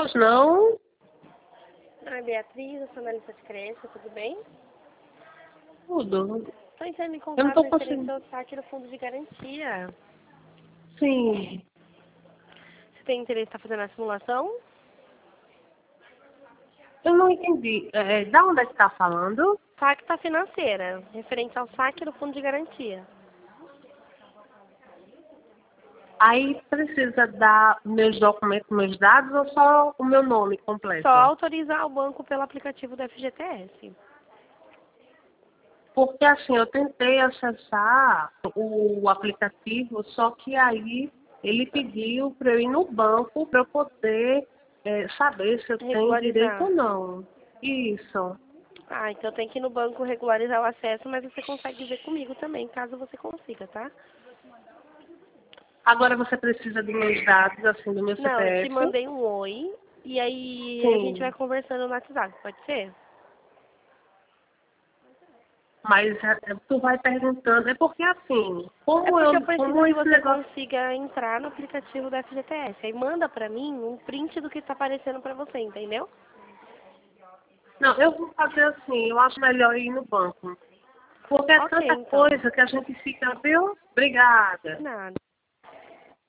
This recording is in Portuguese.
Pois não? Oi, Beatriz, eu sou analista de crédito, tudo bem? Tudo. Estou entrando em Eu não contato tô referente conseguindo. ao saque do fundo de garantia. Sim. Você tem interesse em estar fazendo a simulação? Eu não entendi. Da onde é que tá falando? Saque da financeira, referente ao saque do fundo de garantia. Aí precisa dar meus documentos, meus dados ou só o meu nome Só completo? autorizar o banco pelo aplicativo do FGTS. Porque assim, eu tentei acessar o aplicativo, só que aí ele pediu para eu ir no banco para eu poder saber se eu tenho direito Regularizar. ou não. Isso. Ah, então tem que ir no banco regularizar o acesso, mas você consegue ver comigo também, caso você consiga, tá? Agora você precisa dos meus dados, assim, do meu Não, eu te CPF. mandei um oi e aí a gente vai Sim. conversando no WhatsApp, pode ser? Mas tu vai perguntando, é porque assim, É porque eu preciso como que esse você negócio. consiga entrar no aplicativo do FGTS. Aí manda pra mim um print do que tá aparecendo pra você, entendeu? Não, eu vou fazer assim, eu acho melhor ir no banco. Porque é Ok, tanta então. coisa que a gente fica, viu? Obrigada. Nada.